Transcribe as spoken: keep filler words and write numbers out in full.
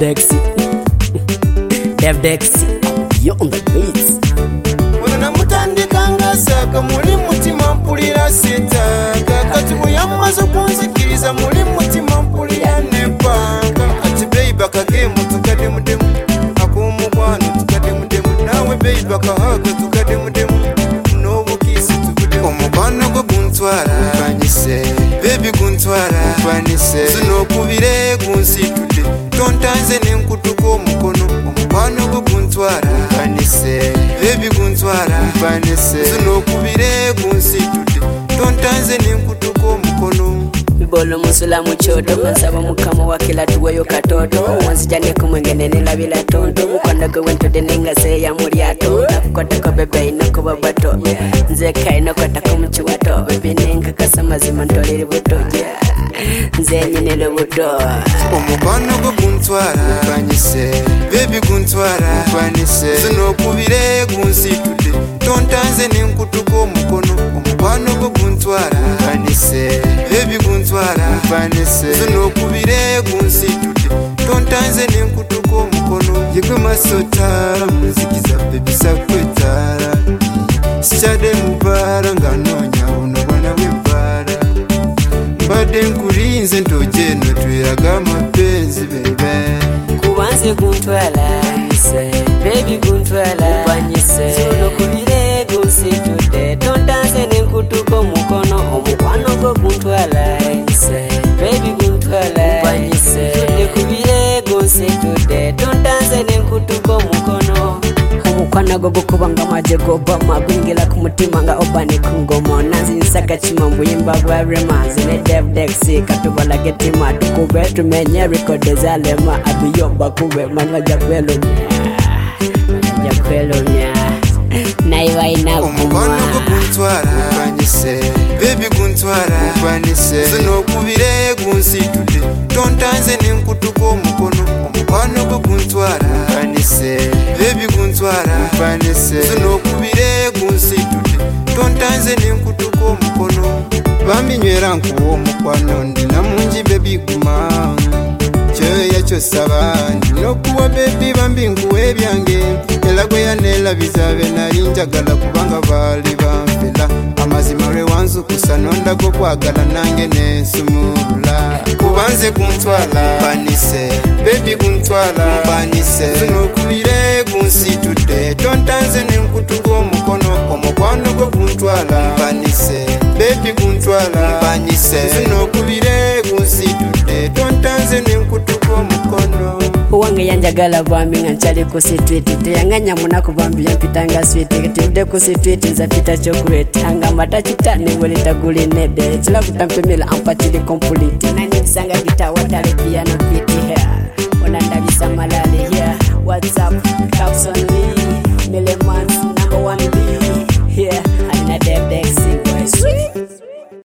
Dexy. Dev Dexy. You're on the beats. Mwana mutandikanga saka muli mutima mpulira sitaka kati buyamaze kunzikiriza muli mutima mpulira nepanga ati baby akagemu tukade mudemu akumukwano tukade mudemu nawe baby akahaga tukade mudemu n'obukisi tukude omukwano gwo guntwala banyise baby guntwala banyise zino kubire gunsitude tontanze n'enkutuka omukono omukwano gwo guntwala banyise baby guntwala banyise zino kubire gunsitude tontanze n'enkutuka omukono Bolo musula muchoto Mansaba mukama wakila tuweyo katoto Wanzijane kumwengene nilabila tonto Mukanda gwen de ninga seya muriato Nakukota ko bebe inoko babato Nze kai nakota ko mchiwato Bebe ninga kasama zimantoliri buto Nze nyinele buto omukwano gwo guntwala banyise baby guntwala banyise zino kubire gunsitude tontanze n'enkutuka omukono omukwano gwo guntwala banyise baby guntwala banyise zino kubire gunsitude tontanze n'enkutuka omukono yegwe masotala muzikiza baby sakwetala sikyade mubala nga noonya buno bwana bwebala mbadde nkulinze ntojeno tweraga amapenzi bebe Kubanze guntwala baby guntwala banyise zino kubire gunsitude tontanze n'enkutuka omukono omukwano gwo guntwala baby guntwala banyise zino kubire gunsitude tontanze n'enkutuka omukono omukwano gwo gukubanga maje gobama gwingira ku mutima nga obani kungomo nanzi nsaka chimambu yimba bwa remanzi ne Dev Dexy katubala getima tukube tumenye record zalema abiyo bakube manaja kwelo manaja kwelo nya naiwa ina omukwano gwo guntwala banyise baby guntwala banyise zino kubire gunsitude tontanze n'enkutuka omukono omukwano gwo guntwala banyise baby guntwala banyise zino kubire gunsitude tontanze n'enkutuka omukono bambinywera nkuwa omukwano ndina mungi baby guma kyoya kyosaba ndinokuwa baby bambi nkuwa ebyange era gwe yanelabiza be nali njagala kubanga baali banfela amazima lwe wanzukusa nondago kwagala nange nensumulula kubanze guntwala banyise baby guntwala banyise zino kubire gunsitude tontanze n'enkutuka omukono omukwano gwo guntwala banyise baby guntwala banyise zino kubire gunsitude tontanze n'enkutuka omukono Uwange yanjagala bwami nga nchali kusitwiti Teyanganya munaku bambi yampitanga switi Kativude kusitwiti nza pita chocolate Hanga mata chitane wele taguli nede Chila kutampemela ampatili kompuliti Nani bisanga gita watale piano piti here Wananda bisa malali here What's up, Caps on Lee Mille months